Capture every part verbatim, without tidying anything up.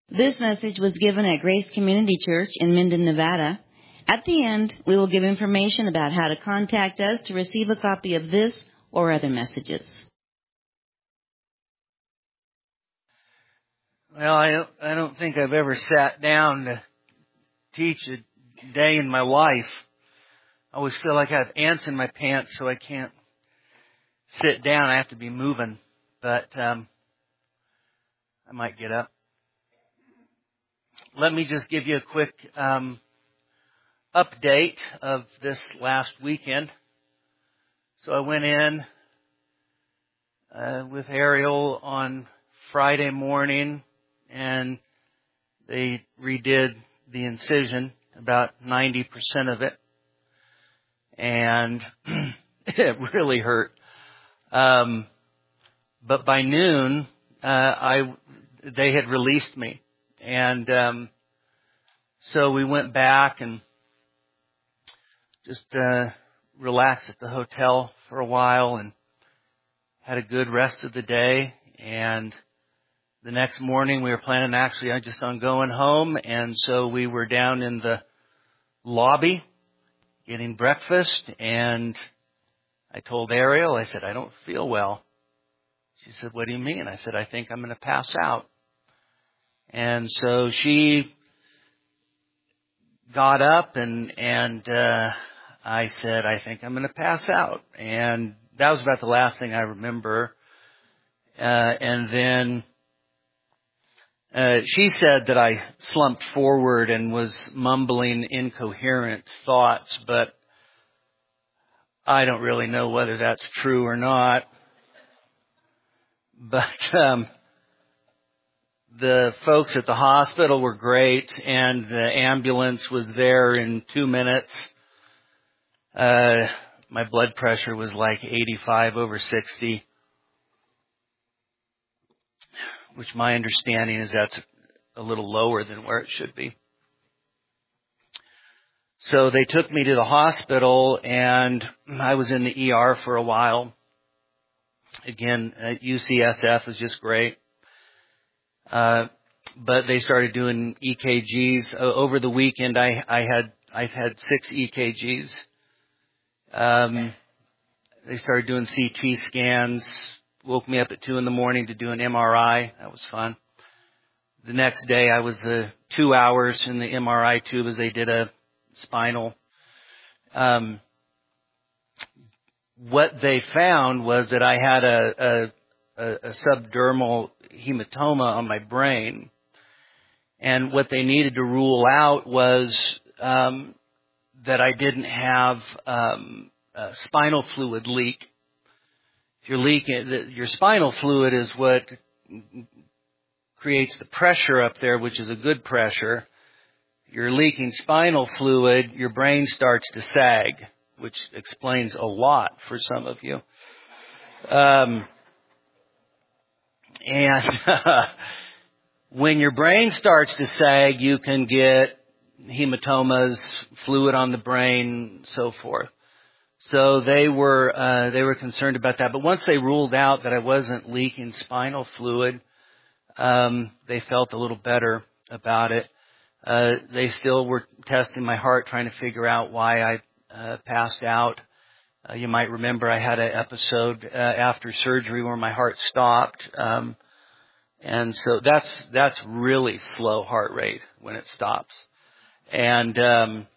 This message was given at Grace Community Church in Minden, Nevada. At the end, we will give information about how to contact us to receive a copy of this or other messages. Well, I don't, I don't think I've ever sat down to teach a day in my life. I always feel like I have ants in my pants, so I can't sit down. I have to be moving. But um, I might get up. Let me just give you a quick um, update of this last weekend. So I went in uh, with Ariel on Friday morning, and they redid the incision, about ninety percent of it, and it really hurt. Um, but by noon, uh, I they had released me. And um, so we went back and just uh, relaxed at the hotel for a while and had a good rest of the day. And the next morning we were planning actually just on going home. And so we were down in the lobby getting breakfast. And I told Ariel, I said, I don't feel well. She said, what do you mean? I said, I think I'm going to pass out. And so she got up and, and, uh, I said, I think I'm going to pass out. And that was about the last thing I remember. Uh, and then, uh, she said that I slumped forward and was mumbling incoherent thoughts, but I don't really know whether that's true or not. But, um, the folks at the hospital were great, and the ambulance was there in two minutes. Uh, my blood pressure was like eighty-five over sixty, which my understanding is that's a little lower than where it should be. So they took me to the hospital, and I was in the E R for a while. Again, uh, U C S F is just great. Uh, but they started doing E K Gs. Uh, over the weekend, I, I had, I've had six E K Gs. Um, they started doing C T scans, woke me up at two in the morning to do an M R I. That was fun. The next day, I was uh, two hours in the M R I tube as they did a spinal. Um, what they found was that I had a, a A, a subdermal hematoma on my brain. And what they needed to rule out was um, that I didn't have um, a spinal fluid leak. If you're leaking, your spinal fluid is what creates the pressure up there, which is a good pressure. If you're leaking spinal fluid, your brain starts to sag, which explains a lot for some of you. Um, And uh, when your brain starts to sag, you can get hematomas, fluid on the brain, so forth. So they were uh, they were concerned about that. But once they ruled out that I wasn't leaking spinal fluid, um, they felt a little better about it. Uh, they still were testing my heart, trying to figure out why I uh, passed out. Uh, you might remember I had an episode uh, after surgery where my heart stopped. Um, and so that's, that's really slow heart rate when it stops. And, um,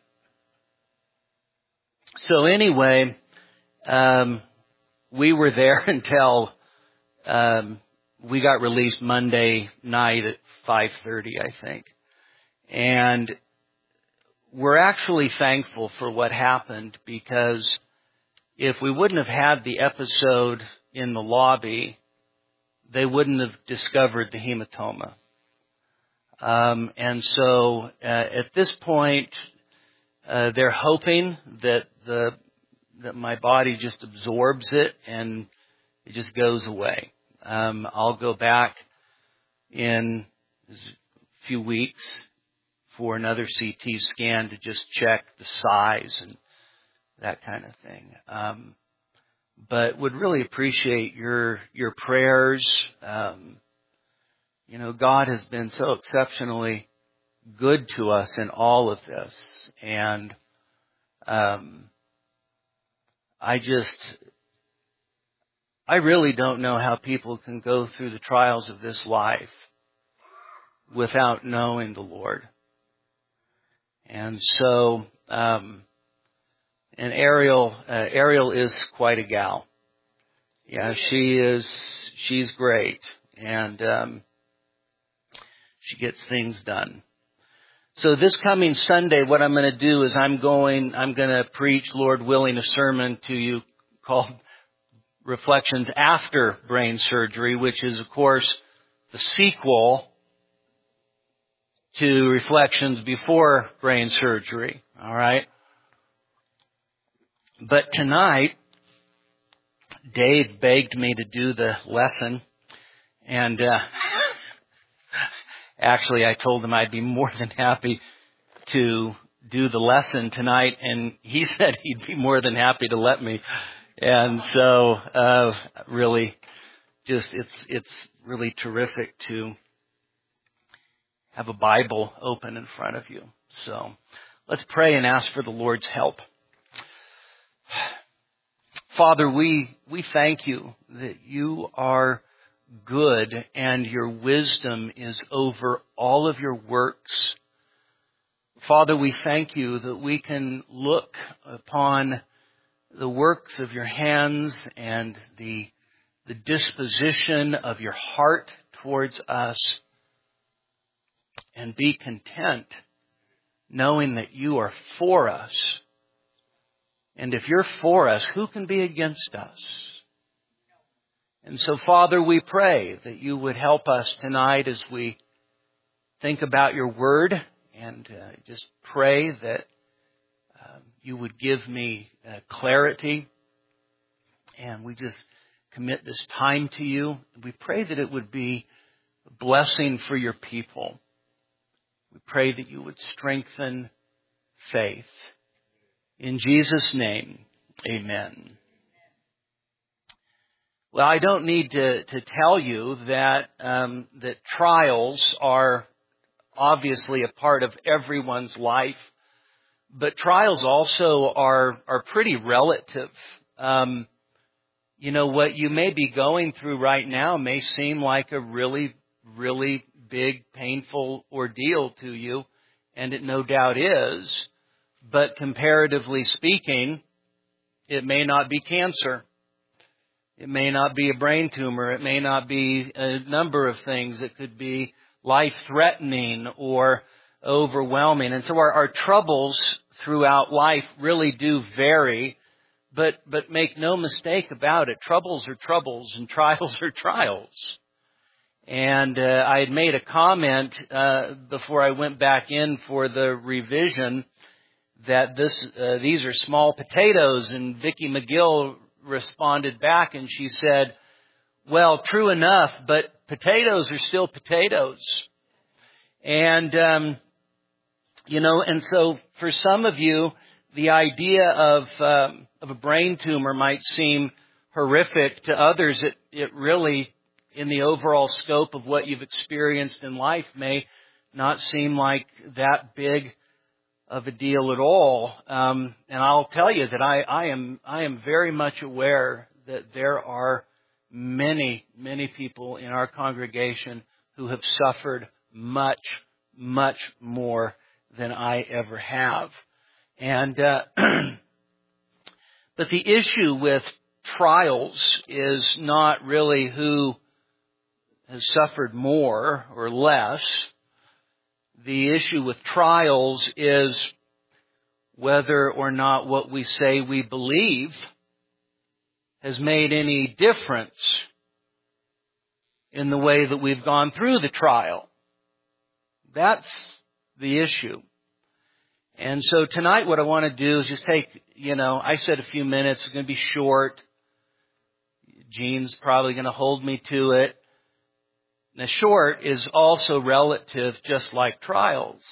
so anyway, um, we were there until, um, we got released Monday night at five thirty, I think. And we're actually thankful for what happened, because if we wouldn't have had the episode in the lobby, they wouldn't have discovered the hematoma. Um, and so uh, at this point, uh, they're hoping that the that my body just absorbs it and it just goes away. Um, I'll go back in a few weeks for another C T scan to just check the size and that kind of thing. Um, but would really appreciate your your prayers. Um, You know, God has been so exceptionally good to us in all of this. And um, I just, I really don't know how people can go through the trials of this life without knowing the Lord. And so, um, and Ariel, uh, Ariel is quite a gal. Yeah, she is, she's great. And um, she gets things done. So this coming Sunday, what I'm going to do is I'm going, I'm going to preach, Lord willing, a sermon to you called Reflections After Brain Surgery, which is, of course, the sequel to Reflections Before Brain Surgery. All right? But tonight, Dave begged me to do the lesson, and uh, actually I told him I'd be more than happy to do the lesson tonight, and he said he'd be more than happy to let me. And so, uh, really, just, it's, it's really terrific to have a Bible open in front of you. So, let's pray and ask for the Lord's help. Father, we, we thank you that you are good and your wisdom is over all of your works. Father, we thank you that we can look upon the works of your hands and the, the disposition of your heart towards us and be content knowing that you are for us. And if you're for us, who can be against us? And so, Father, we pray that you would help us tonight as we think about your word, and uh, just pray that um, you would give me uh, clarity. And we just commit this time to you. We pray that it would be a blessing for your people. We pray that you would strengthen faith. In Jesus' name, amen. Well, I don't need to, to tell you that um, that trials are obviously a part of everyone's life, but trials also are are pretty relative. Um, you know, what you may be going through right now may seem like a really, really big, painful ordeal to you, and it no doubt is. But comparatively speaking, it may not be cancer. It may not be a brain tumor. It may not be a number of things. It could be life-threatening or overwhelming. And so our, our troubles throughout life really do vary. But, but make no mistake about it. Troubles are troubles and trials are trials. And uh, I had made a comment uh, before I went back in for the revision that this uh, these are small potatoes, and Vicki McGill responded back and she said, well, true enough, but potatoes are still potatoes. And, um, you know, and so for some of you, the idea of um, of a brain tumor might seem horrific. To others, it, it really, in the overall scope of what you've experienced in life, may not seem like that big of a deal at all. Um, and I'll tell you that I, I am I am very much aware that there are many, many people in our congregation who have suffered much, much more than I ever have. And uh, but the issue with trials is not really who has suffered more or less. The issue with trials is whether or not what we say we believe has made any difference in the way that we've gone through the trial. That's the issue. And so tonight what I want to do is just take, you know, I said a few minutes. It's going to be short. Gene's probably going to hold me to it. Now, short is also relative, just like trials.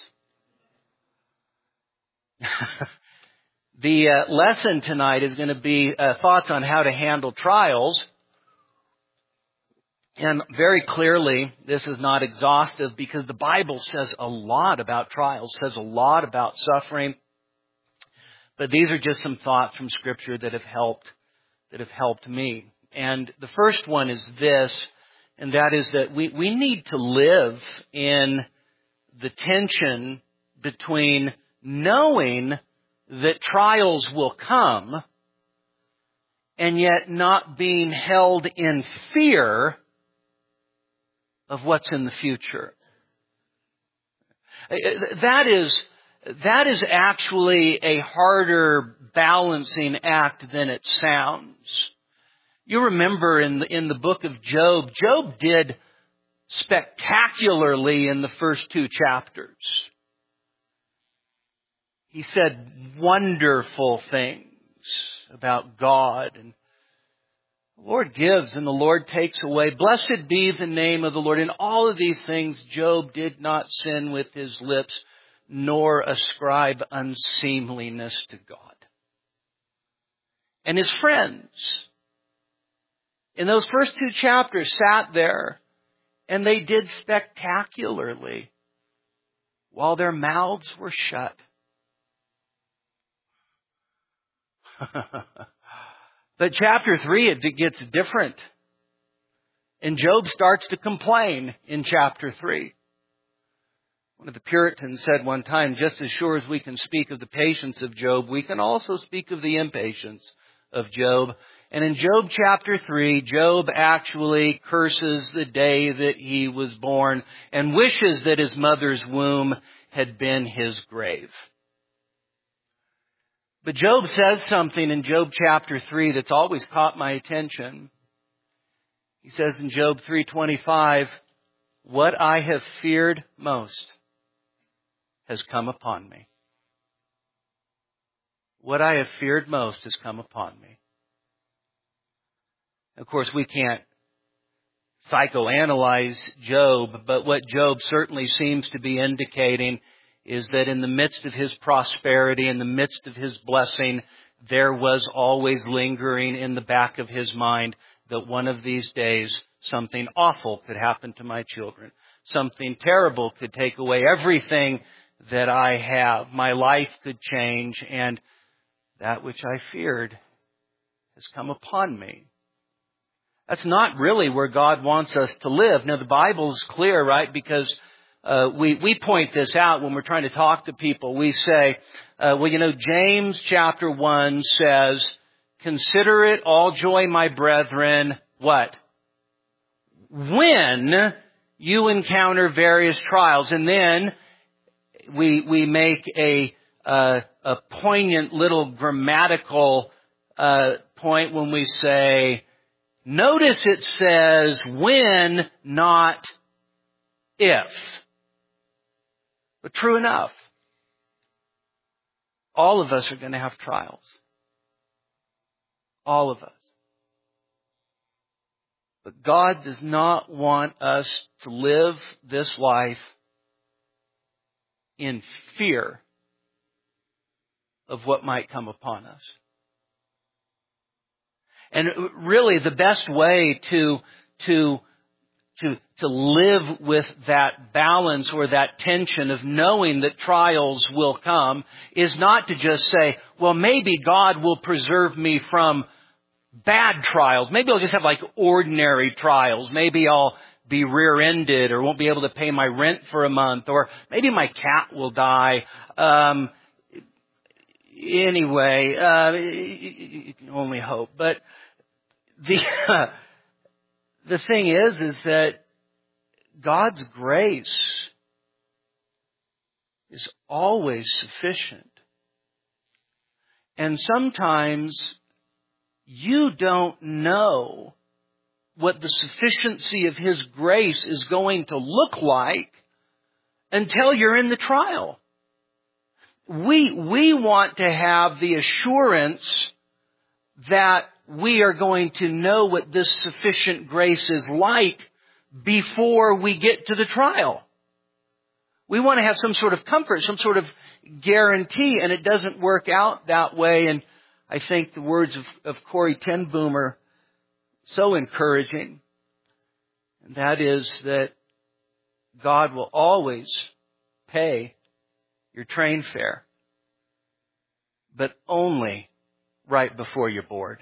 The uh, lesson tonight is going to be uh, thoughts on how to handle trials. And very clearly, this is not exhaustive because the Bible says a lot about trials, says a lot about suffering. But these are just some thoughts from Scripture that have helped, that have helped me. And the first one is this, and that is that we, we need to live in the tension between knowing that trials will come and yet not being held in fear of what's in the future. That is, that is actually a harder balancing act than it sounds. You remember in the, in the book of Job, Job did spectacularly in the first two chapters. He said wonderful things about God, and the Lord gives and the Lord takes away. Blessed be the name of the Lord. In all of these things, Job did not sin with his lips, nor ascribe unseemliness to God. And his friends, in those first two chapters, sat there, and they did spectacularly while their mouths were shut. But chapter three, it gets different. And Job starts to complain in chapter three. One of the Puritans said one time, just as sure as we can speak of the patience of Job, we can also speak of the impatience of Job. And in Job chapter three, Job actually curses the day that he was born and wishes that his mother's womb had been his grave. But Job says something in Job chapter three that's always caught my attention. He says in Job three twenty-five, "What I have feared most has come upon me." What I have feared most has come upon me. Of course, we can't psychoanalyze Job, but what Job certainly seems to be indicating is that in the midst of his prosperity, in the midst of his blessing, there was always lingering in the back of his mind that one of these days something awful could happen to my children. Something terrible could take away everything that I have. My life could change, and that which I feared has come upon me. That's not really where God wants us to live. Now, the Bible is clear, right? Because uh, we, we point this out when we're trying to talk to people. We say, uh, well, you know, James chapter one says, "Consider it all joy, my brethren," what? "When you encounter various trials." And then we we make a uh, a poignant little grammatical uh, point when we say, notice it says when, not if. But true enough, all of us are going to have trials. All of us. But God does not want us to live this life in fear of what might come upon us. And really, the best way to to to to live with that balance or that tension of knowing that trials will come is not to just say, well, maybe God will preserve me from bad trials. Maybe I'll just have like ordinary trials. Maybe I'll be rear-ended or won't be able to pay my rent for a month, or maybe my cat will die. Um, anyway, uh, you can only hope. But the uh, the thing is, is that God's grace is always sufficient. And sometimes you don't know what the sufficiency of His grace is going to look like until you're in the trial. We, we want to have the assurance that we are going to know what this sufficient grace is like before we get to the trial. We want to have some sort of comfort, some sort of guarantee, and it doesn't work out that way. And I think the words of, of Corrie ten Boom are so encouraging. And that is that God will always pay your train fare, but only right before you're bored.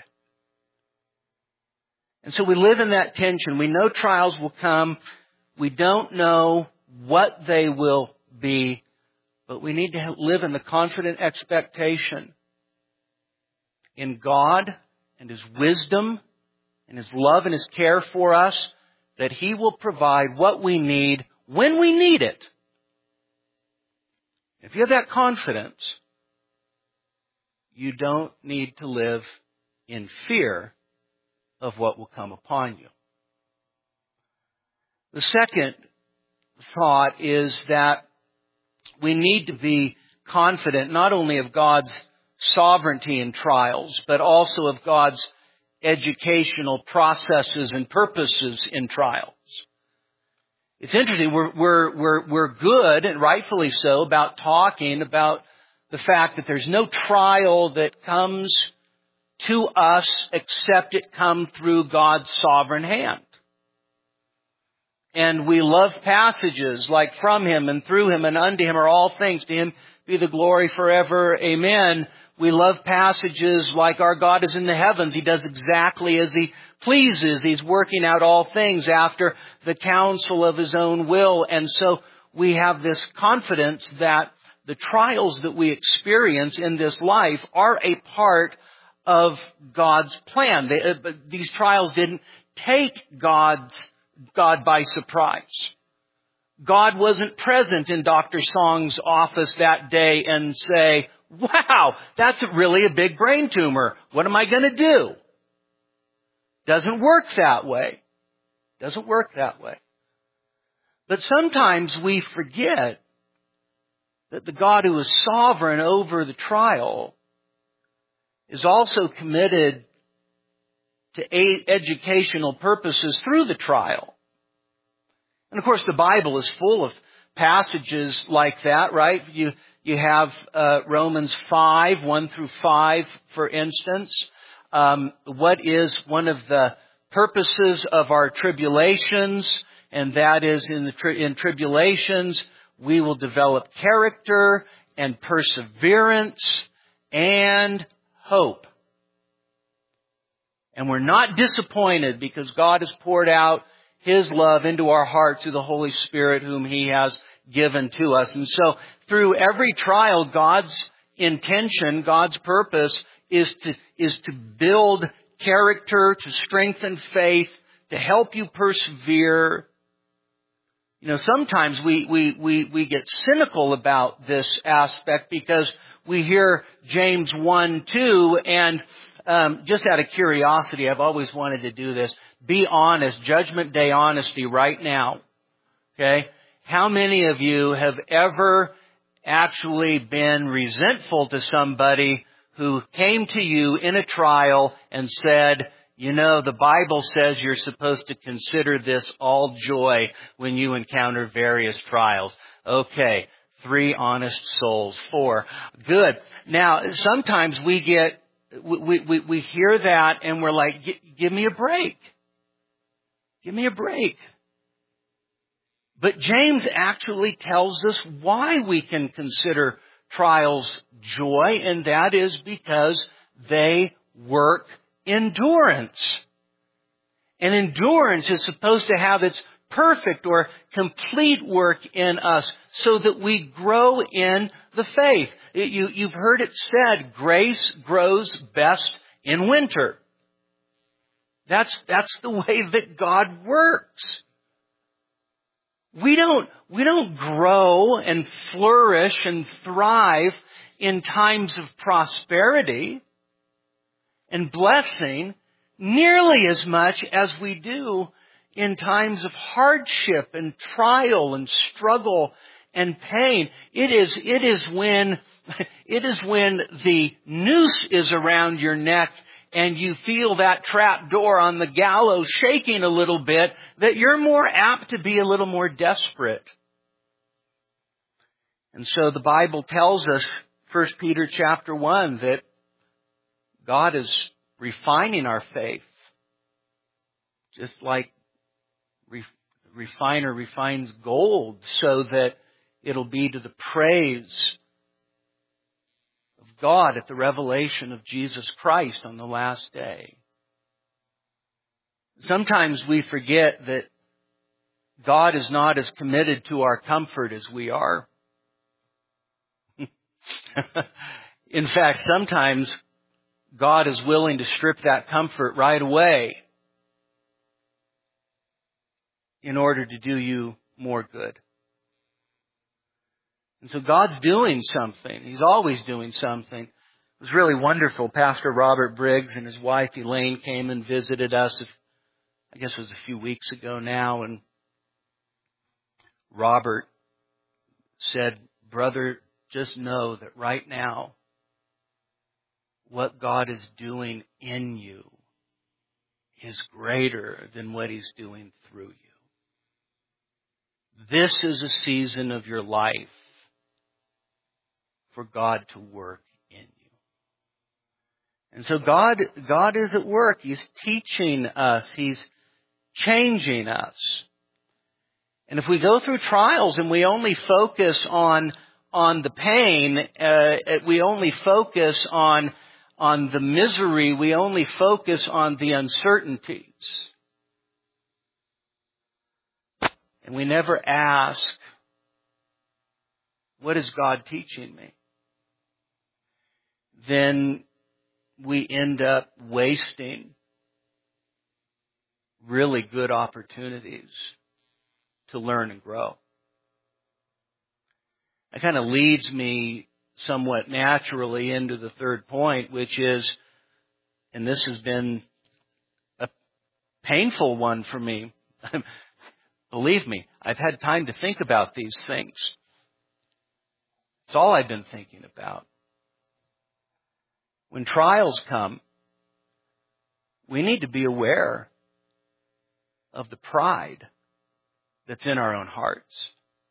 And so we live in that tension. We know trials will come. We don't know what they will be, but we need to live in the confident expectation in God and His wisdom and His love and His care for us, that He will provide what we need when we need it. If you have that confidence, you don't need to live in fear of what will come upon you. The second thought is that we need to be confident not only of God's sovereignty in trials, but also of God's educational processes and purposes in trials. It's interesting, we're, we're, we're, we're good, and rightfully so, about talking about the fact that there's no trial that comes to us except it come through God's sovereign hand. And we love passages like from Him and through Him and unto Him are all things. To Him be the glory forever. Amen. We love passages like our God is in the heavens. He does exactly as He pleases. He's working out all things after the counsel of His own will. And so we have this confidence that the trials that we experience in this life are a part of God's plan. They, uh, these trials didn't take God's God by surprise. God wasn't present in Doctor Song's office that day and say, wow, that's really a big brain tumor. What am I going to do? Doesn't work that way. Doesn't work that way. But sometimes we forget that the God who is sovereign over the trial is also committed to educational purposes through the trial. And of course the Bible is full of passages like that, right? You you have uh, Romans five, one through five, for instance. Um, what is one of the purposes of our tribulations? And that is in the tri- in tribulations we will develop character and perseverance and hope. And we're not disappointed because God has poured out His love into our heart through the Holy Spirit whom He has given to us. And so through every trial, God's intention, God's purpose is to, is to build character, to strengthen faith, to help you persevere. You know, sometimes we, we, we, we get cynical about this aspect because we hear James one two and Um, just out of curiosity, I've always wanted to do this. Be honest, Judgment Day honesty right now. Okay? How many of you have ever actually been resentful to somebody who came to you in a trial and said, you know, the Bible says you're supposed to consider this all joy when you encounter various trials. Okay, three honest souls. Four. Good. Now, sometimes we get We, we, we hear that and we're like, give me a break. Give me a break. But James actually tells us why we can consider trials joy, and that is because they work endurance. And endurance is supposed to have its perfect or complete work in us so that we grow in the faith. It, you, you've heard it said, grace grows best in winter. That's, that's the way that God works. We don't, we don't grow and flourish and thrive in times of prosperity and blessing nearly as much as we do in times of hardship and trial and struggle and pain. It is, it is when, it is when the noose is around your neck and you feel that trap door on the gallows shaking a little bit that you're more apt to be a little more desperate. And so the Bible tells us, First Peter chapter one, that God is refining our faith. Just like refiner refines gold so that it'll be to the praise of God at the revelation of Jesus Christ on the last day. Sometimes we forget that God is not as committed to our comfort as we are. In fact, sometimes God is willing to strip that comfort right away in order to do you more good. And so God's doing something. He's always doing something. It was really wonderful. Pastor Robert Briggs and his wife Elaine came and visited us, I guess it was a few weeks ago now, and Robert said, "Brother, just know that right now, what God is doing in you is greater than what He's doing through you. This is a season of your life for God to work in you." And so God, God is at work. He's teaching us. He's changing us. And if we go through trials and we only focus on on the pain, uh, we only focus on on the misery, we only focus on the uncertainties, and we never ask, what is God teaching me? Then we end up wasting really good opportunities to learn and grow. That kind of leads me somewhat naturally into the third point, which is, and this has been a painful one for me. Believe me, I've had time to think about these things. It's all I've been thinking about. When trials come, we need to be aware of the pride that's in our own hearts.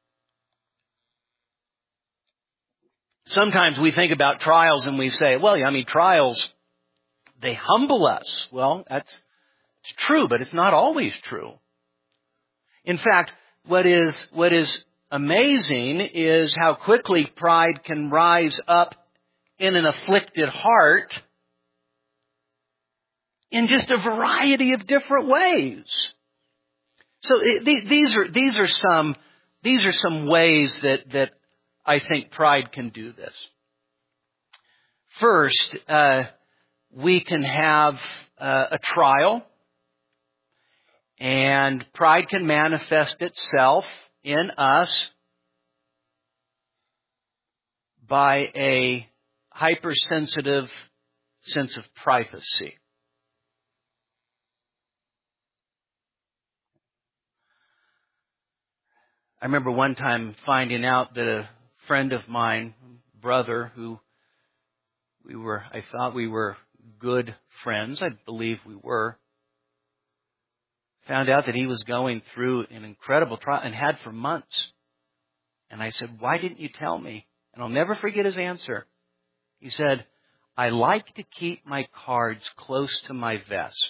Sometimes we think about trials and we say, well, I mean, trials, they humble us. Well, that's it's true, but it's not always true. In fact, what is, what is amazing is how quickly pride can rise up in an afflicted heart in just a variety of different ways. So it, these are these are some these are some ways that that I think pride can do this. First, uh, we can have uh, a trial, and pride can manifest itself in us by a hypersensitive sense of privacy. I remember one time finding out that a friend of mine, brother, who we were, I thought we were good friends, I believe we were, found out that he was going through an incredible trial and had for months. And I said, "Why didn't you tell me?" And I'll never forget his answer. He said, "I like to keep my cards close to my vest."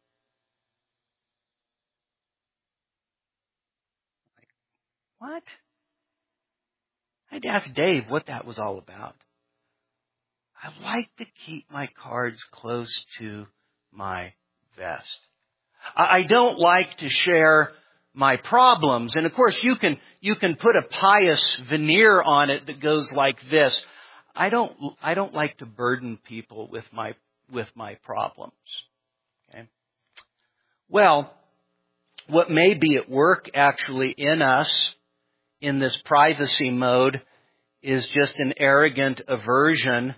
What? I'd ask Dave what that was all about. I like to keep my cards close to my vest. I don't like to share my problems. And of course, you can, you can put a pious veneer on it that goes like this. I don't, I don't like to burden people with my, with my problems. Okay? Well, what may be at work actually in us in this privacy mode is just an arrogant aversion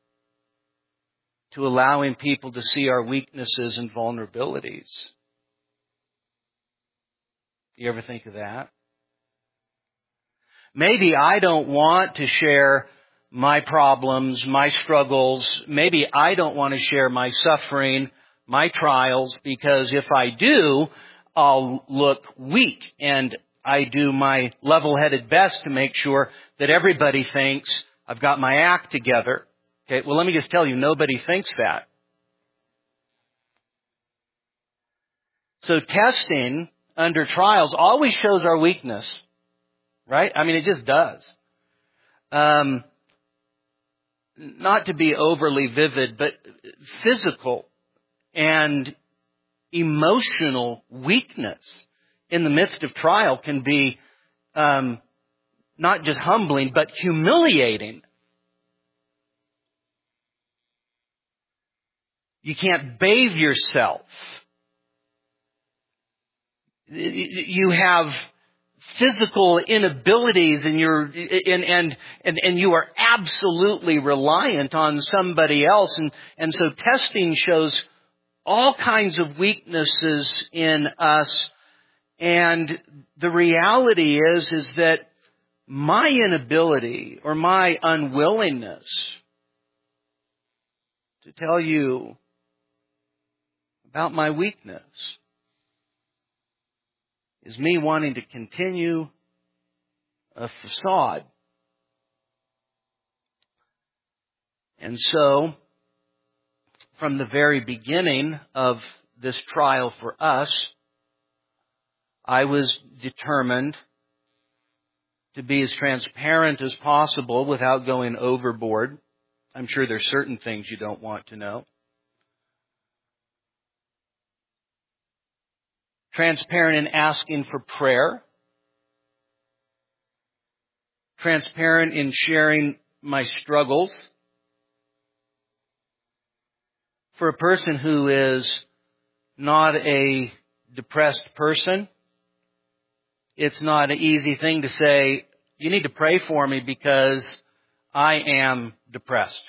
to allowing people to see our weaknesses and vulnerabilities. You ever think of that? Maybe I don't want to share my problems, my struggles. Maybe I don't want to share my suffering, my trials, because if I do, I'll look weak, and I do my level-headed best to make sure that everybody thinks I've got my act together. Okay, well, let me just tell you, nobody thinks that. So testing under trials always shows our weakness, right? I mean, it just does. Um, not to be overly vivid, but physical and emotional weakness in the midst of trial can be um, not just humbling, but humiliating. You can't bathe yourself. You have physical inabilities, and you're and and and, and you are absolutely reliant on somebody else, and and so testing shows all kinds of weaknesses in us. And the reality is is that my inability or my unwillingness to tell you about my weakness is me wanting to continue a facade. And so, from the very beginning of this trial for us, I was determined to be as transparent as possible without going overboard. I'm sure there's certain things you don't want to know. Transparent in asking for prayer. Transparent in sharing my struggles. For a person who is not a depressed person, it's not an easy thing to say, you need to pray for me because I am depressed.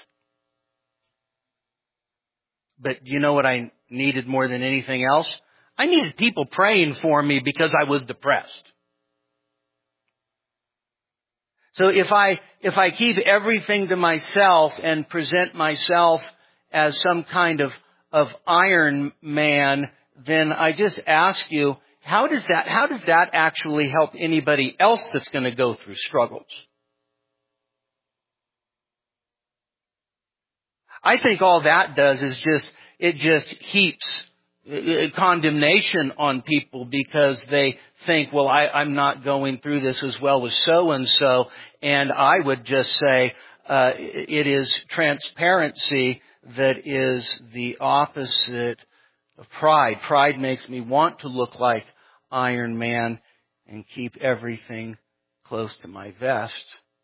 But you know what I needed more than anything else? I needed people praying for me because I was depressed. So if I, if I keep everything to myself and present myself as some kind of, of Iron Man, then I just ask you, how does that, how does that actually help anybody else that's going to go through struggles? I think all that does is just, it just heaps condemnation on people because they think, well, I, I'm not going through this as well as so-and-so. And I would just say, uh, it is transparency that is the opposite of pride. Pride makes me want to look like Iron Man and keep everything close to my vest.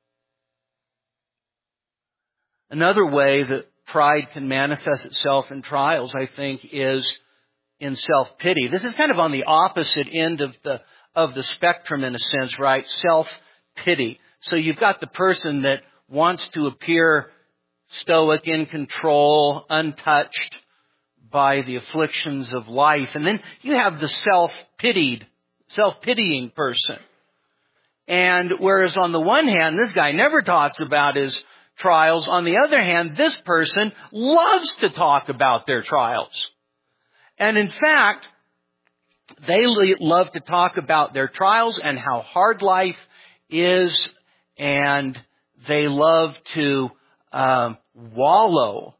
Another way that pride can manifest itself in trials, I think, is in self-pity. This is kind of on the opposite end of the of the spectrum in a sense, right? Self-pity. So you've got the person that wants to appear stoic, in control, untouched by the afflictions of life. And then you have the self-pitied, self-pitying person. And whereas on the one hand, this guy never talks about his trials. On the other hand, this person loves to talk about their trials. And in fact, they love to talk about their trials and how hard life is, and they love to um, wallow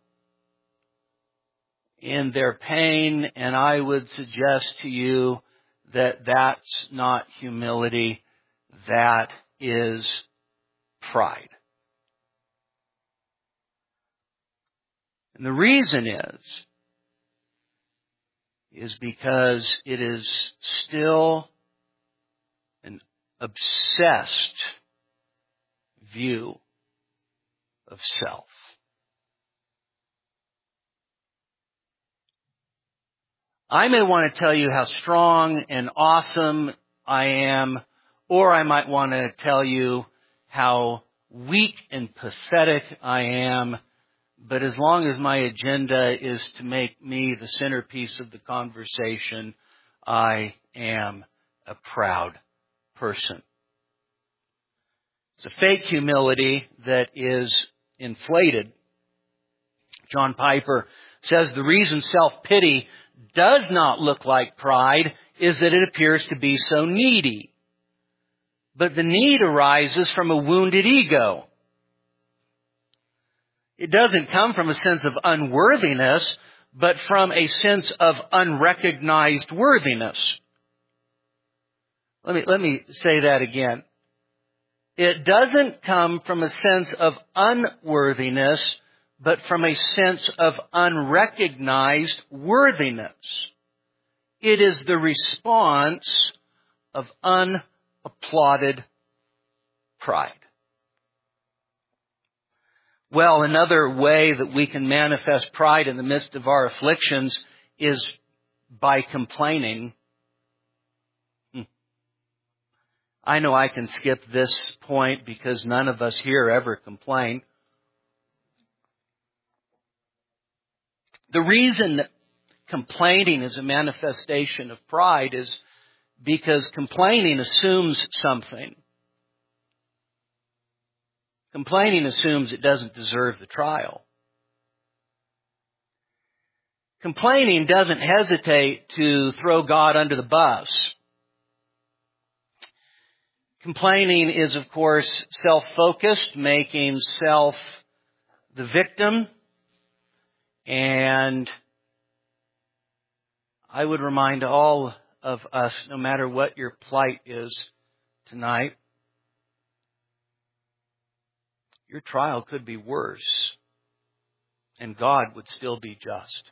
in their pain. And I would suggest to you that that's not humility, that is pride. And the reason is, is because it is still an obsessed view of self. I may want to tell you how strong and awesome I am, or I might want to tell you how weak and pathetic I am. But as long as my agenda is to make me the centerpiece of the conversation, I am a proud person. It's a fake humility that is inflated. John Piper says the reason self-pity does not look like pride is that it appears to be so needy. But the need arises from a wounded ego. It doesn't come from a sense of unworthiness, but from a sense of unrecognized worthiness. Let me, let me say that again. It doesn't come from a sense of unworthiness, but from a sense of unrecognized worthiness. It is the response of unapplauded pride. Well, another way that we can manifest pride in the midst of our afflictions is by complaining. I know I can skip this point because none of us here ever complain. The reason that complaining is a manifestation of pride is because complaining assumes something. Complaining assumes it doesn't deserve the trial. Complaining doesn't hesitate to throw God under the bus. Complaining is, of course, self-focused, making self the victim. And I would remind all of us, no matter what your plight is tonight, your trial could be worse, and God would still be just.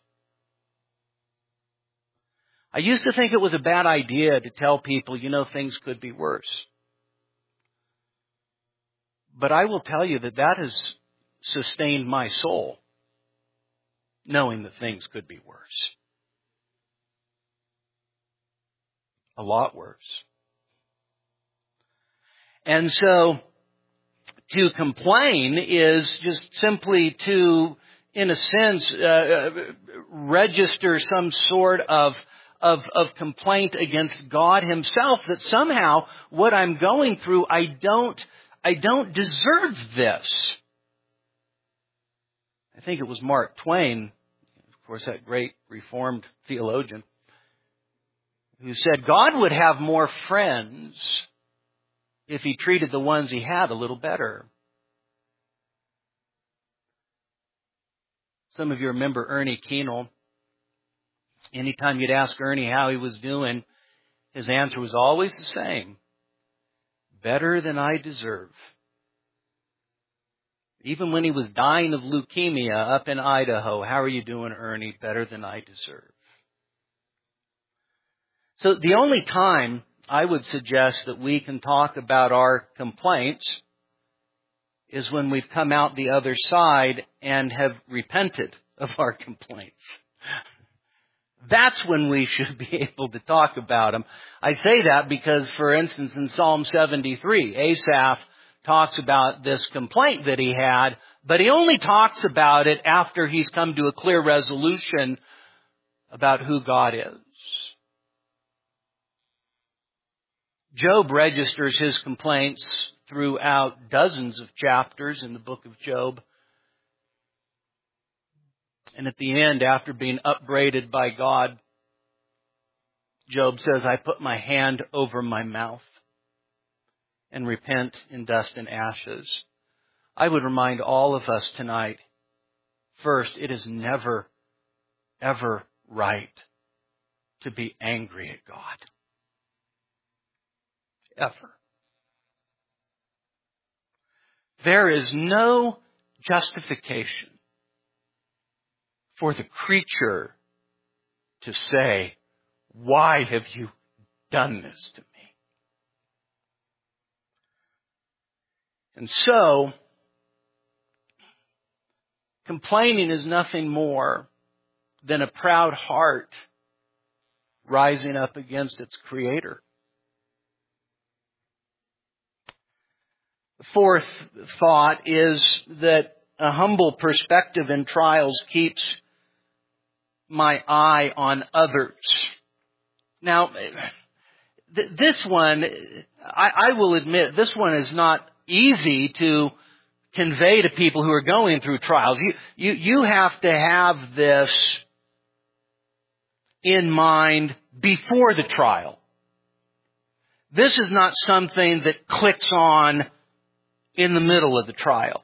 I used to think it was a bad idea to tell people, you know, things could be worse. But I will tell you that that has sustained my soul, knowing that things could be worse. A lot worse. And so, to complain is just simply to, in a sense, uh, register some sort of, of, of complaint against God Himself, that somehow what I'm going through, I don't, I don't deserve this. I think it was Mark Twain, of course, that great Reformed theologian, who said God would have more friends if He treated the ones He had a little better. Some of you remember Ernie Keenel. Anytime you'd ask Ernie how he was doing, his answer was always the same. Better than I deserve. Even when he was dying of leukemia up in Idaho, how are you doing, Ernie? Better than I deserve. So the only time I would suggest that we can talk about our complaints is when we've come out the other side and have repented of our complaints. That's when we should be able to talk about them. I say that because, for instance, in Psalm seventy-three, Asaph talks about this complaint that he had, but he only talks about it after he's come to a clear resolution about who God is. Job registers his complaints throughout dozens of chapters in the book of Job. And at the end, after being upbraided by God, Job says, I put my hand over my mouth and repent in dust and ashes. I would remind all of us tonight, first, it is never, ever right to be angry at God. Ever. There is no justification for the creature to say, why have you done this to me? And so, complaining is nothing more than a proud heart rising up against its Creator. The fourth thought is that a humble perspective in trials keeps my eye on others. Now, th- this one, I, I will admit, this one is not easy to convey to people who are going through trials. You, you, you have to have this in mind before the trial. This is not something that clicks on in the middle of the trial.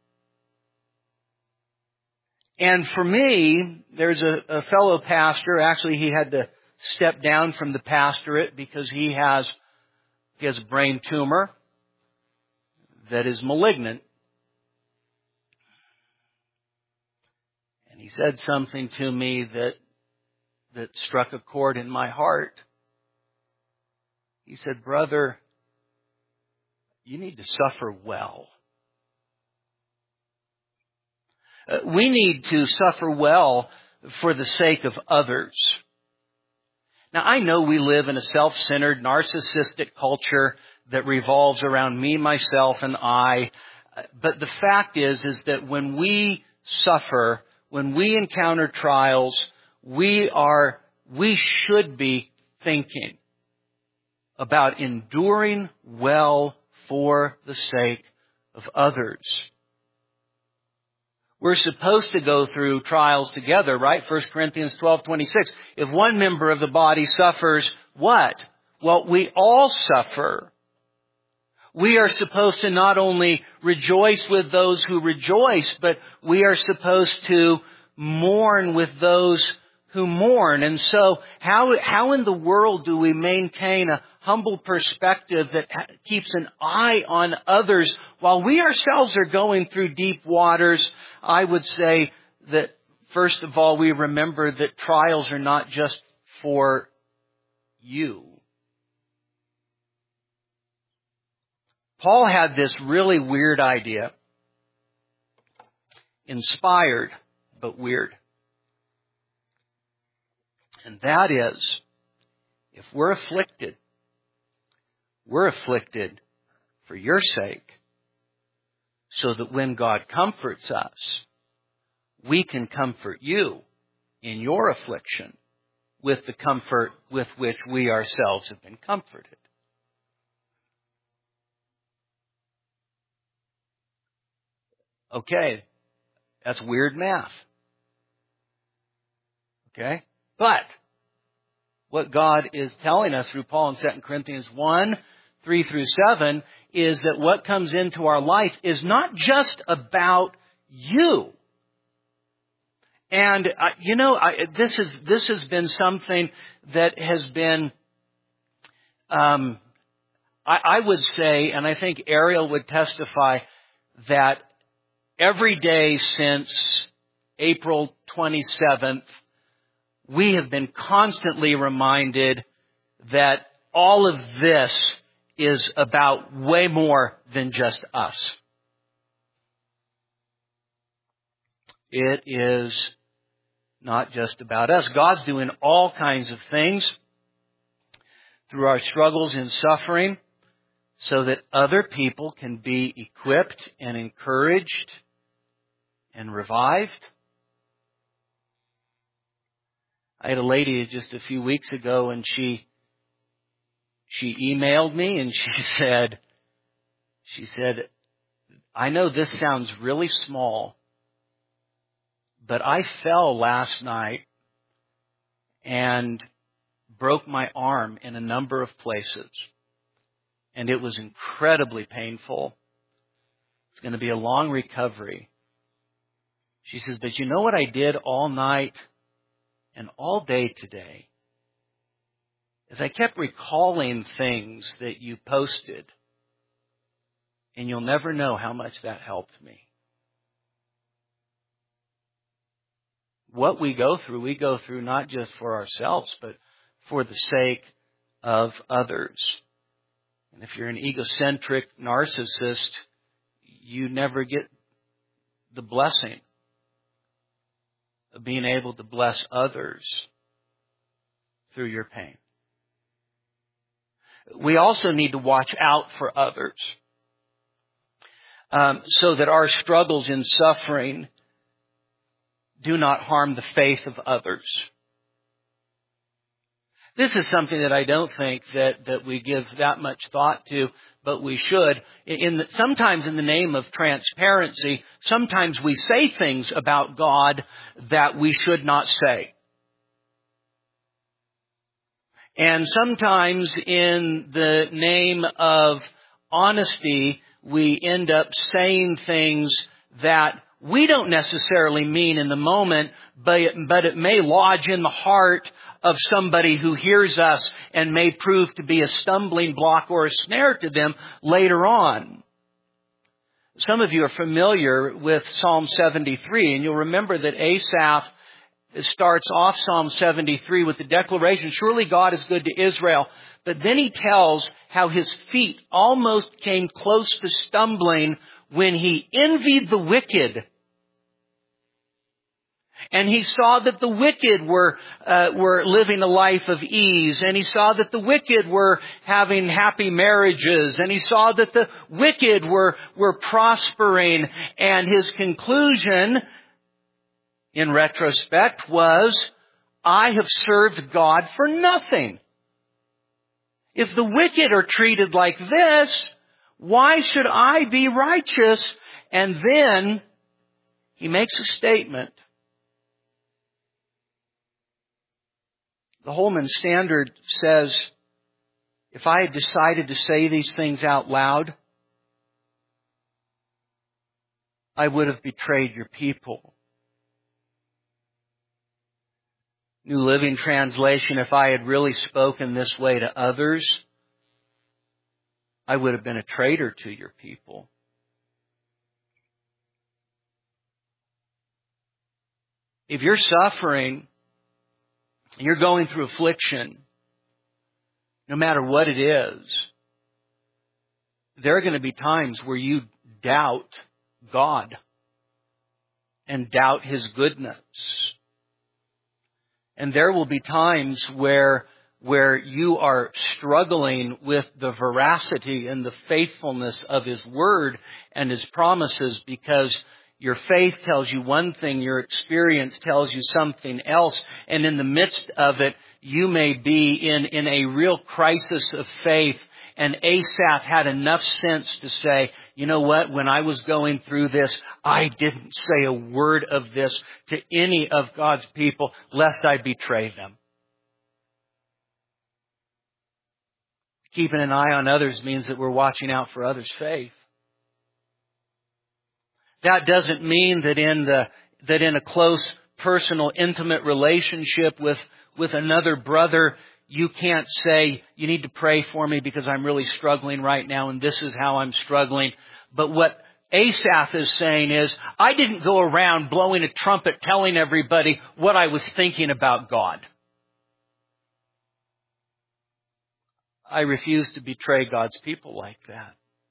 And for me, there's a, a fellow pastor, actually he had to step down from the pastorate because he has He has a brain tumor that is malignant. And he said something to me that, that struck a chord in my heart. He said, "Brother, you need to suffer well." Uh, we need to suffer well for the sake of others. Now, I know we live in a self-centered, narcissistic culture that revolves around me, myself, and I. But the fact is, is that when we suffer, when we encounter trials, we are, we should be thinking about enduring well for the sake of others. We're supposed to go through trials together, right? First Corinthians twelve twenty-six. If one member of the body suffers, what? Well, we all suffer. We are supposed to not only rejoice with those who rejoice, but we are supposed to mourn with those who mourn. And so how, how in the world do we maintain a humble perspective that keeps an eye on others while we ourselves are going through deep waters? I would say that, first of all, we remember that trials are not just for you. Paul had this really weird idea. Inspired, but weird. And that is, if we're afflicted, we're afflicted for your sake, so that when God comforts us, we can comfort you in your affliction with the comfort with which we ourselves have been comforted. Okay, that's weird math. Okay? But what God is telling us through Paul in Second Corinthians one, three through seven, is that what comes into our life is not just about you. And, uh, you know, I, this is, this has been something that has been, um, I, I would say, and I think Ariel would testify, that every day since April twenty-seventh, we have been constantly reminded that all of this is about way more than just us. It is not just about us. God's doing all kinds of things through our struggles and suffering so that other people can be equipped and encouraged and revived. I had a lady just a few weeks ago, and she she emailed me, and she said, she said, "I know this sounds really small, but I fell last night and broke my arm in a number of places, and it was incredibly painful. It's going to be a long recovery." She says, "But you know what I did all night and all day today is I kept recalling things that you posted, and you'll never know how much that helped me." What we go through, we go through not just for ourselves, but for the sake of others. And if you're an egocentric narcissist, you never get the blessing of being able to bless others through your pain. We also need to watch out for others um, so that our struggles and suffering do not harm the faith of others. This is something that I don't think that, that we give that much thought to, but we should. In the, sometimes in the name of transparency, sometimes we say things about God that we should not say. And sometimes in the name of honesty, we end up saying things that we don't necessarily mean in the moment, but it, but it may lodge in the heart of somebody who hears us and may prove to be a stumbling block or a snare to them later on. Some of you are familiar with Psalm seventy-three, and you'll remember that Asaph starts off Psalm seventy-three with the declaration, surely God is good to Israel. But then he tells how his feet almost came close to stumbling when he envied the wicked. And he saw that the wicked were uh, were living a life of ease. And he saw that the wicked were having happy marriages. And he saw that the wicked were, were prospering. And his conclusion, in retrospect, was, I have served God for nothing. If the wicked are treated like this, why should I be righteous? And then he makes a statement. The Holman Standard says, if I had decided to say these things out loud, I would have betrayed your people. New Living Translation, if I had really spoken this way to others, I would have been a traitor to your people. If you're suffering, you're going through affliction, no matter what it is, there are going to be times where you doubt God and doubt His goodness. And there will be times where, where you are struggling with the veracity and the faithfulness of His Word and His promises, because your faith tells you one thing, your experience tells you something else, and in the midst of it, you may be in, in a real crisis of faith. And Asaph had enough sense to say, you know what, when I was going through this, I didn't say a word of this to any of God's people, lest I betray them. Keeping an eye on others means that we're watching out for others' faith. That doesn't mean that in the that in a close, personal, intimate relationship with, with another brother, you can't say, you need to pray for me because I'm really struggling right now and this is how I'm struggling. But what Asaph is saying is, I didn't go around blowing a trumpet telling everybody what I was thinking about God. I refuse to betray God's people like that.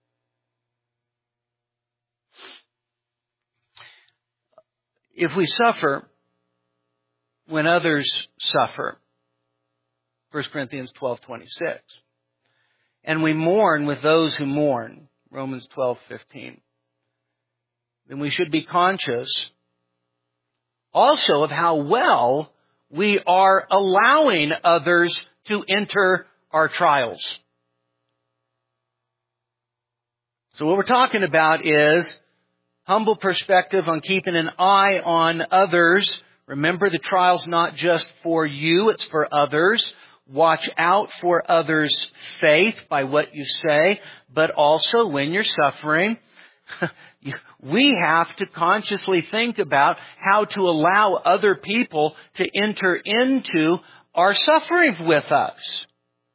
If we suffer when others suffer, First Corinthians twelve twenty-six, and we mourn with those who mourn, Romans twelve fifteen, then we should be conscious also of how well we are allowing others to enter our trials. So what we're talking about is humble perspective on keeping an eye on others. Remember, the trial's not just for you, it's for others. Watch out for others' faith by what you say, but also when you're suffering, we have to consciously think about how to allow other people to enter into our suffering with us.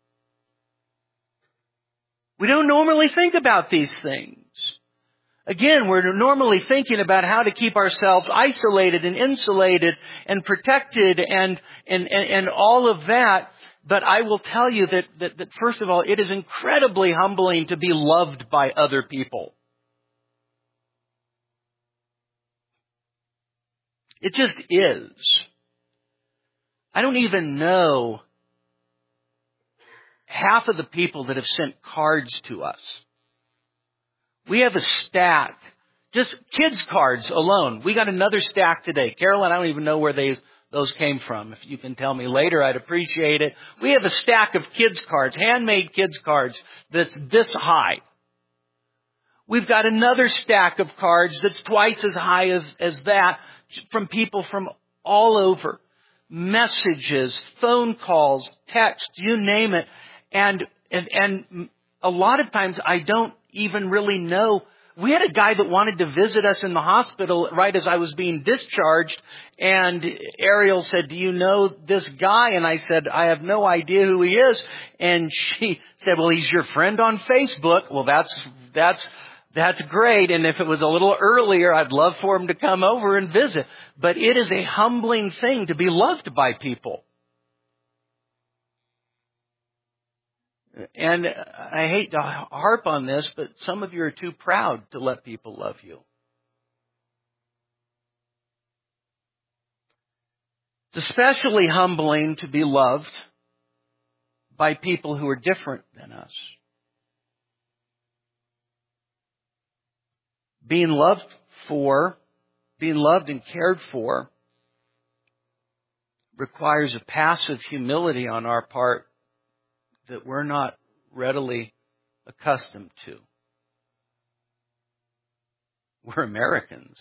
We don't normally think about these things. Again, we're normally thinking about how to keep ourselves isolated and insulated and protected and, and, and, and all of that. But I will tell you that, that, that, first of all, it is incredibly humbling to be loved by other people. It just is. I don't even know half of the people that have sent cards to us. We have a stack, just kids' cards alone. We got another stack today. Carolyn, I don't even know where they, those came from. If you can tell me later, I'd appreciate it. We have a stack of kids' cards, handmade kids' cards, that's this high. We've got another stack of cards that's twice as high as, as that from people from all over. Messages, phone calls, texts, you name it. And, and, and a lot of times I don't even really know We had a guy that wanted to visit us in the hospital right as I was being discharged. And Ariel said, do you know this guy? And I said, I have no idea who he is. And she said, well, he's your friend on Facebook. Well, that's, that's, that's great. And if it was a little earlier, I'd love for him to come over and visit. But it is a humbling thing to be loved by people. And I hate to harp on this, but some of you are too proud to let people love you. It's especially humbling to be loved by people who are different than us. Being loved for, being loved and cared for requires a passive humility on our part that we're not readily accustomed to. We're Americans.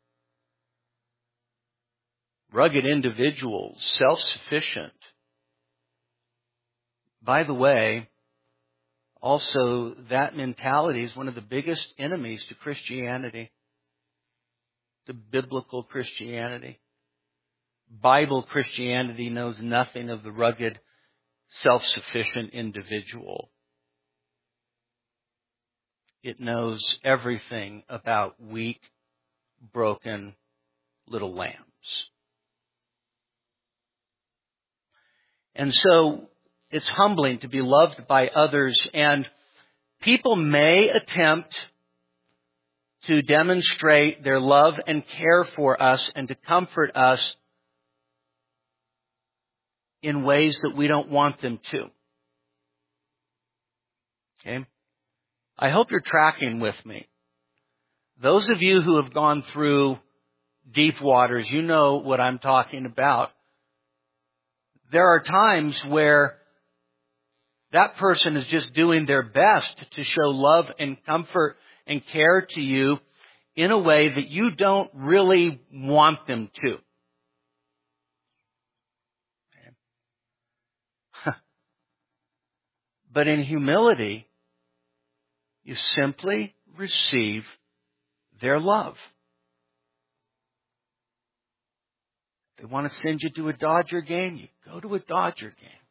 Rugged individuals, self-sufficient. By the way, also that mentality is one of the biggest enemies to Christianity, to biblical Christianity. Bible Christianity knows nothing of the rugged, self-sufficient individual. It knows everything about weak, broken little lambs. And so it's humbling to be loved by others, and people may attempt to demonstrate their love and care for us and to comfort us in ways that we don't want them to. Okay? I hope you're tracking with me. Those of you who have gone through deep waters, you know what I'm talking about. There are times where that person is just doing their best to show love and comfort and care to you in a way that you don't really want them to. But in humility, you simply receive their love. They want to send you to a Dodger game, you go to a Dodger game.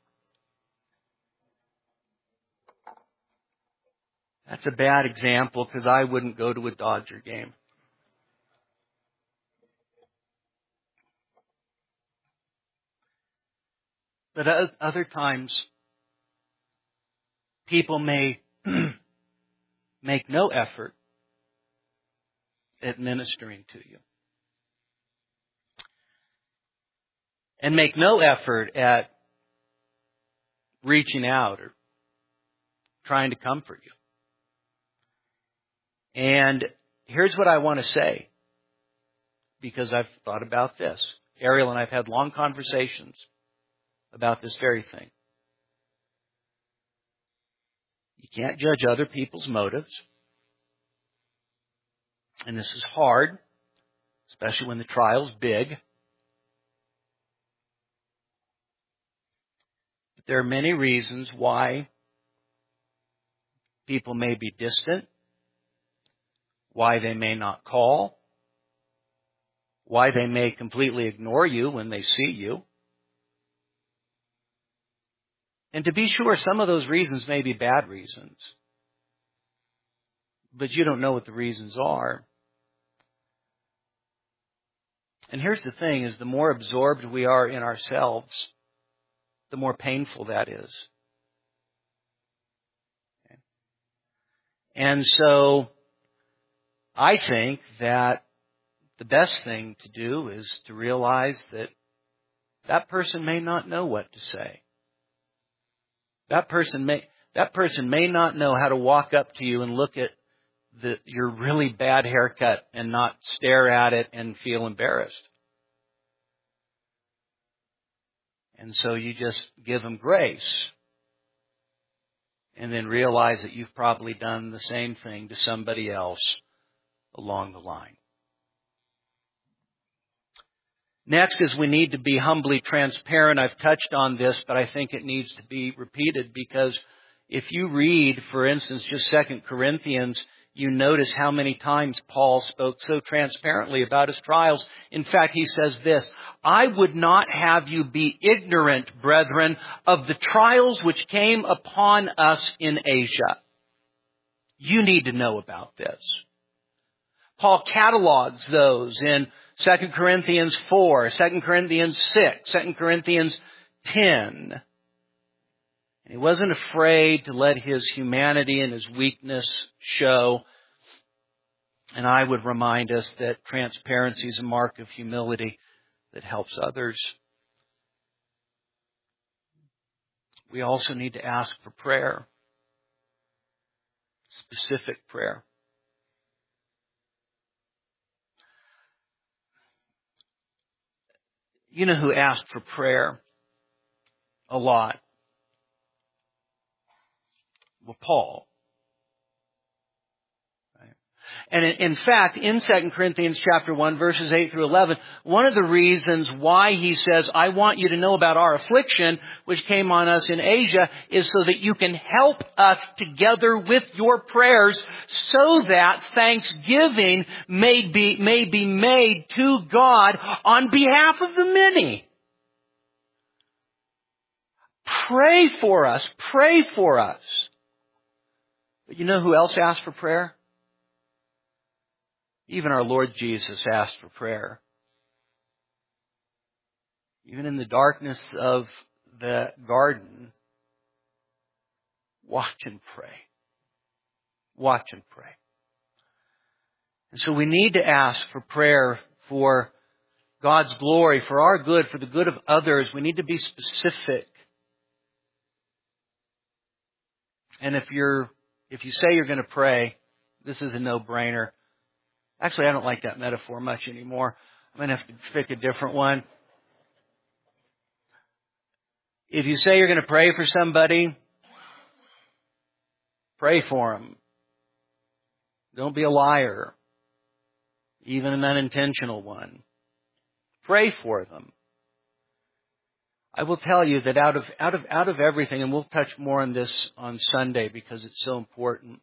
That's a bad example because I wouldn't go to a Dodger game. But other times, people may make no effort at ministering to you. And make no effort at reaching out or trying to comfort you. And here's what I want to say, because I've thought about this. Ariel and I have had long conversations about this very thing. You can't judge other people's motives. And this is hard, especially when the trial's big. But there are many reasons why people may be distant, why they may not call, why they may completely ignore you when they see you. And to be sure, some of those reasons may be bad reasons. But you don't know what the reasons are. And here's the thing, is the more absorbed we are in ourselves, the more painful that is. Okay. And so, I think that the best thing to do is to realize that that person may not know what to say. That person may, that person may not know how to walk up to you and look at the, your really bad haircut and not stare at it and feel embarrassed. And so you just give them grace. And then realize that you've probably done the same thing to somebody else along the line. Next is we need to be humbly transparent. I've touched on this, but I think it needs to be repeated, because if you read, for instance, just Second Corinthians, you notice how many times Paul spoke so transparently about his trials. In fact, he says this, I would not have you be ignorant, brethren, of the trials which came upon us in Asia. You need to know about this. Paul catalogs those in Second Corinthians four, Second Corinthians six, Second Corinthians ten. And he wasn't afraid to let his humanity and his weakness show. And I would remind us that transparency is a mark of humility that helps others. We also need to ask for prayer. Specific prayer. You know who asked for prayer a lot? Well, Paul. Right? And in fact, in Second Corinthians chapter one, verses eight through eleven, one of the reasons why he says, I want you to know about our affliction, which came on us in Asia, is so that you can help us together with your prayers, so that thanksgiving may be, may be made to God on behalf of the many. Pray for us. Pray for us. But you know who else asked for prayer? Even our Lord Jesus asked for prayer. Even in the darkness of the garden, watch and pray. Watch and pray. And so we need to ask for prayer for God's glory, for our good, for the good of others. We need to be specific. And if you're If you say you're going to pray, this is a no-brainer. Actually, I don't like that metaphor much anymore. I'm going to have to pick a different one. If you say you're going to pray for somebody, pray for them. Don't be a liar, even an unintentional one. Pray for them. I will tell you that out of, out of, out of everything, and we'll touch more on this on Sunday because it's so important.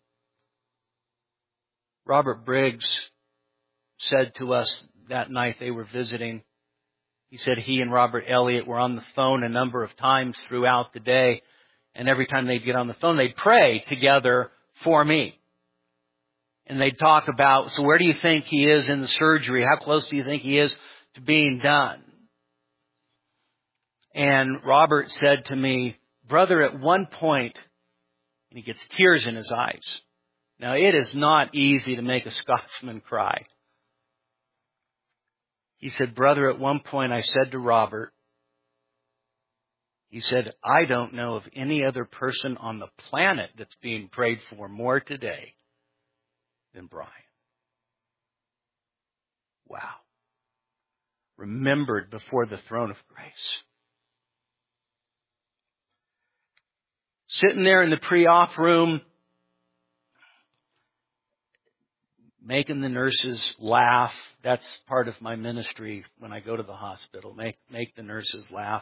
Robert Briggs said to us that night they were visiting, he said he and Robert Elliott were on the phone a number of times throughout the day, and every time they'd get on the phone, they'd pray together for me. And they'd talk about, so where do you think he is in the surgery? How close do you think he is to being done? And Robert said to me, brother, at one point, and he gets tears in his eyes. Now, it is not easy to make a Scotsman cry. He said, brother, at one point I said to Robert, he said, I don't know of any other person on the planet that's being prayed for more today than Brian. Wow. Remembered before the throne of grace. Sitting there in the pre-op room, making the nurses laugh. That's part of my ministry when I go to the hospital. Make make the nurses laugh.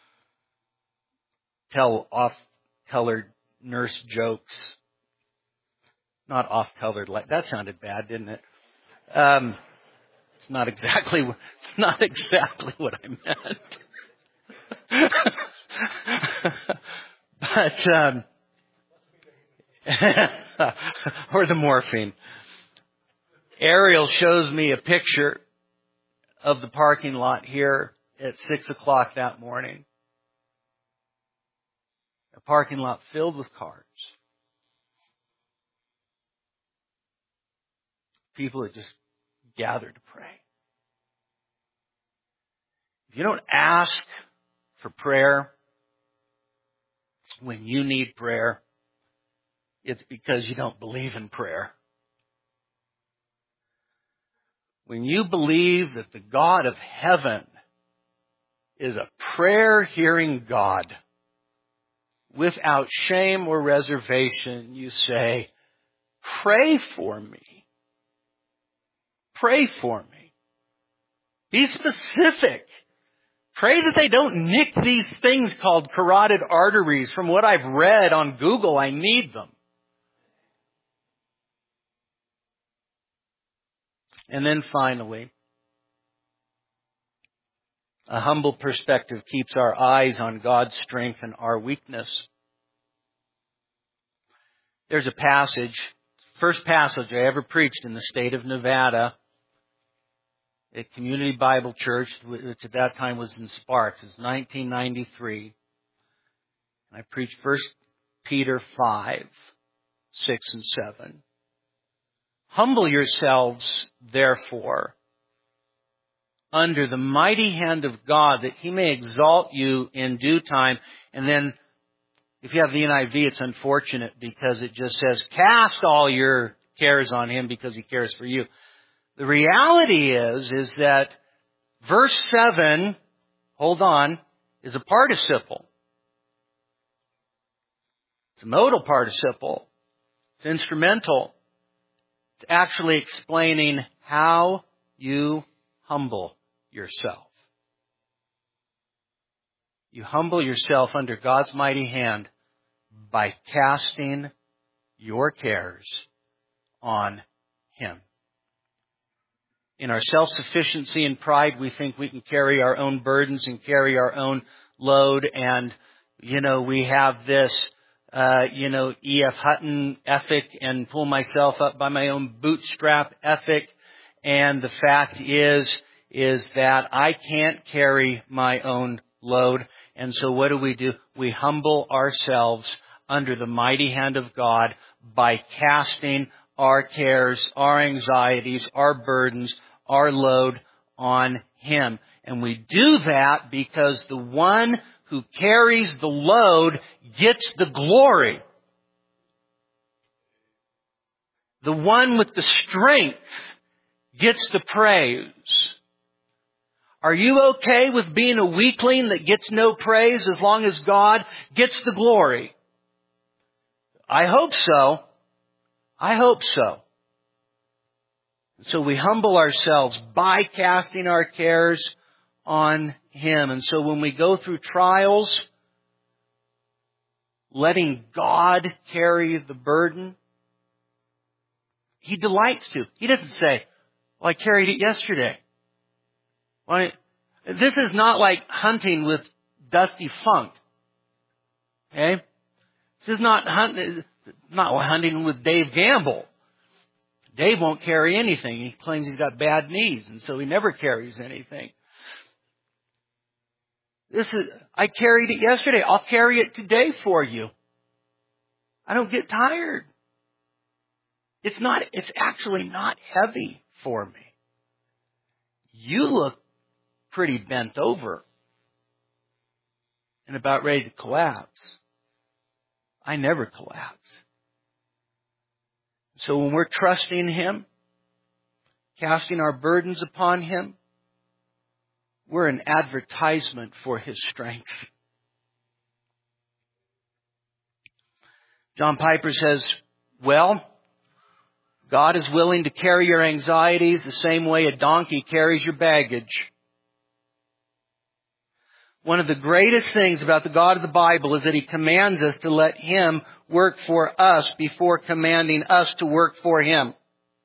Tell off-colored nurse jokes. Not off-colored. That sounded bad, didn't it? Um, it's not exactly. It's not exactly what I meant. But, um, or the morphine. Ariel shows me a picture of the parking lot here at six o'clock that morning. A parking lot filled with cars. People that just gathered to pray. If you don't ask for prayer when you need prayer, it's because you don't believe in prayer. When you believe that the God of heaven is a prayer-hearing God, without shame or reservation, you say, pray for me. Pray for me. Be specific. Pray that they don't nick these things called carotid arteries. From what I've read on Google, I need them. And then finally, a humble perspective keeps our eyes on God's strength and our weakness. There's a passage, first passage I ever preached in the state of Nevada at Community Bible Church, which at that time was in Sparks. It was nineteen ninety-three. And I preached First Peter five, six, and seven. Humble yourselves, therefore, under the mighty hand of God, that He may exalt you in due time. And then, if you have the N I V, it's unfortunate because it just says, cast all your cares on Him because He cares for you. The reality is, is that verse seven, hold on, is a participle. It's a modal participle. It's instrumental. It's actually explaining how you humble yourself. You humble yourself under God's mighty hand by casting your cares on Him. In our self-sufficiency and pride, we think we can carry our own burdens and carry our own load. And, you know, we have this, uh, you know, E F. Hutton ethic and pull myself up by my own bootstrap ethic. And the fact is, is that I can't carry my own load. And so what do we do? We humble ourselves under the mighty hand of God by casting our cares, our anxieties, our burdens, our load on Him. And we do that because the one who carries the load gets the glory. The one with the strength gets the praise. Are you okay with being a weakling that gets no praise as long as God gets the glory? I hope so. I hope so. So we humble ourselves by casting our cares on Him. And so when we go through trials, letting God carry the burden, He delights to. He doesn't say, well, I carried it yesterday. Well, this is not like hunting with Dusty Funk. Okay? This is not hunting, not hunting with Dave Gamble. Dave won't carry anything. He claims he's got bad knees, and so he never carries anything. This is, I carried it yesterday. I'll carry it today for you. I don't get tired. It's not, it's actually not heavy for me. You look pretty bent over and about ready to collapse. I never collapse. So when we're trusting Him, casting our burdens upon Him, we're an advertisement for His strength. John Piper says, well, God is willing to carry your anxieties the same way a donkey carries your baggage. One of the greatest things about the God of the Bible is that He commands us to let Him work for us before commanding us to work for Him.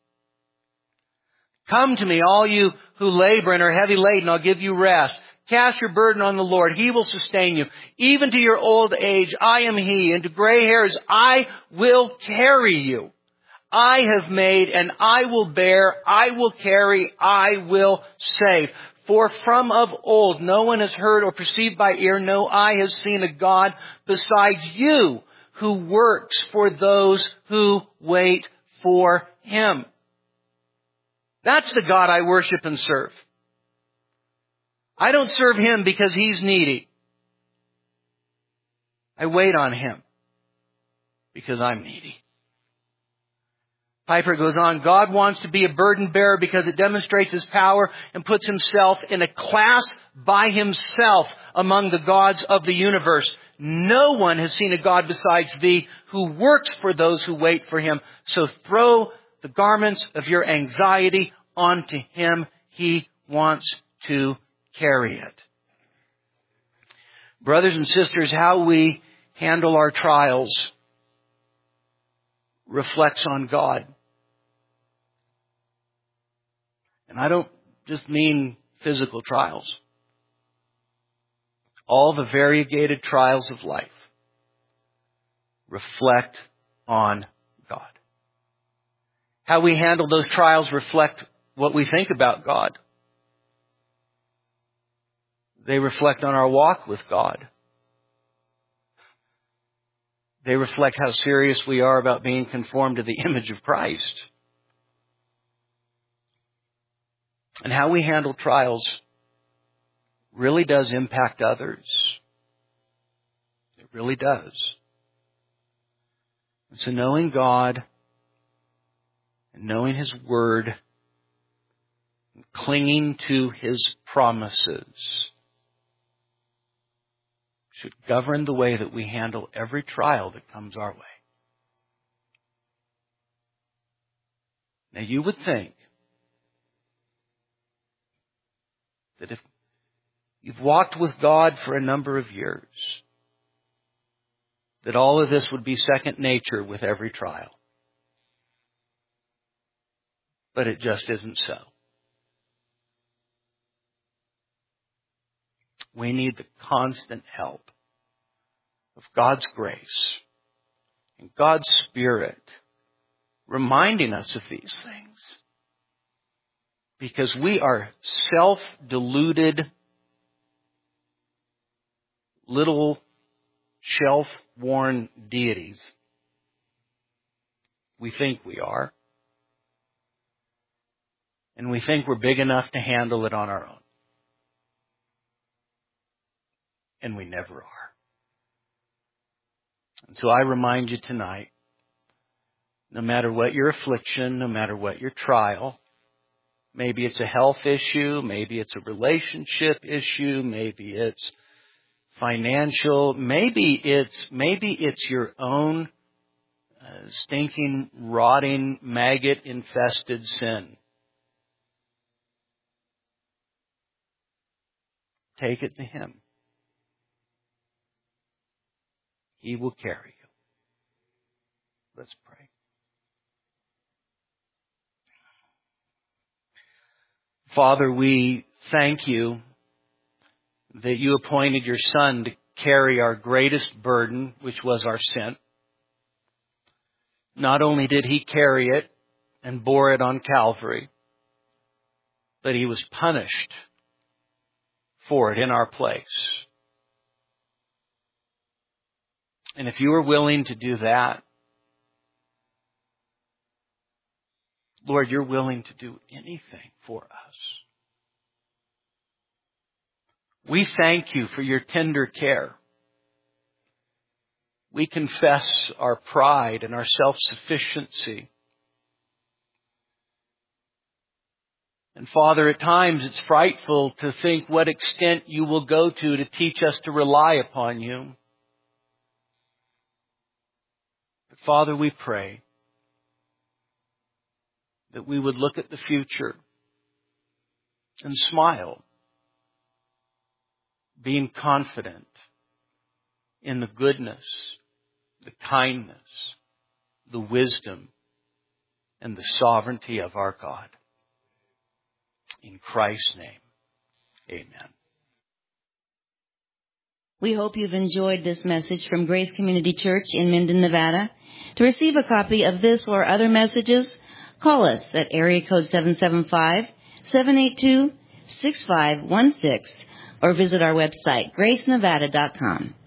Come to me, all you who labor and are heavy laden, I'll give you rest. Cast your burden on the Lord. He will sustain you. Even to your old age, I am He, and to gray hairs, I will carry you. I have made, and I will bear, I will carry, I will save. For from of old no one has heard or perceived by ear, no eye has seen a God besides you, who works for those who wait for Him. That's the God I worship and serve. I don't serve Him because He's needy. I wait on Him because I'm needy. Piper goes on, God wants to be a burden bearer because it demonstrates His power and puts Himself in a class by Himself among the gods of the universe. No one has seen a God besides Thee who works for those who wait for Him. So throw the garments of your anxiety onto Him. He wants to carry it. Brothers and sisters, how we handle our trials reflects on God. And I don't just mean physical trials. All the variegated trials of life reflect on God. How we handle those trials reflect what we think about God. They reflect on our walk with God. They reflect how serious we are about being conformed to the image of Christ. And how we handle trials really does impact others. It really does. And so knowing God and knowing His Word and clinging to His promises should govern the way that we handle every trial that comes our way. Now you would think that if you've walked with God for a number of years, that all of this would be second nature with every trial. But it just isn't so. We need the constant help of God's grace and God's Spirit reminding us of these things. Because we are self-deluded, little shelf-worn deities. We think we are. And we think we're big enough to handle it on our own. And we never are. And so I remind you tonight, no matter what your affliction, no matter what your trial, maybe it's a health issue, maybe it's a relationship issue, maybe it's financial, maybe it's maybe it's your own uh, stinking, rotting, maggot-infested sin. Take it to Him. He will carry you. Let's pray. Father, we thank you that you appointed your Son to carry our greatest burden, which was our sin. Not only did He carry it and bore it on Calvary, but He was punished for it in our place. And if you are willing to do that, Lord, you're willing to do anything for us. We thank you for your tender care. We confess our pride and our self-sufficiency. And Father, at times it's frightful to think what extent you will go to to teach us to rely upon you. But Father, we pray that we would look at the future and smile, being confident in the goodness, the kindness, the wisdom, and the sovereignty of our God. In Christ's name, amen. We hope you've enjoyed this message from Grace Community Church in Minden, Nevada. To receive a copy of this or other messages, call us at area code seven seven five, seven eight two, six five one six or visit our website, grace nevada dot com.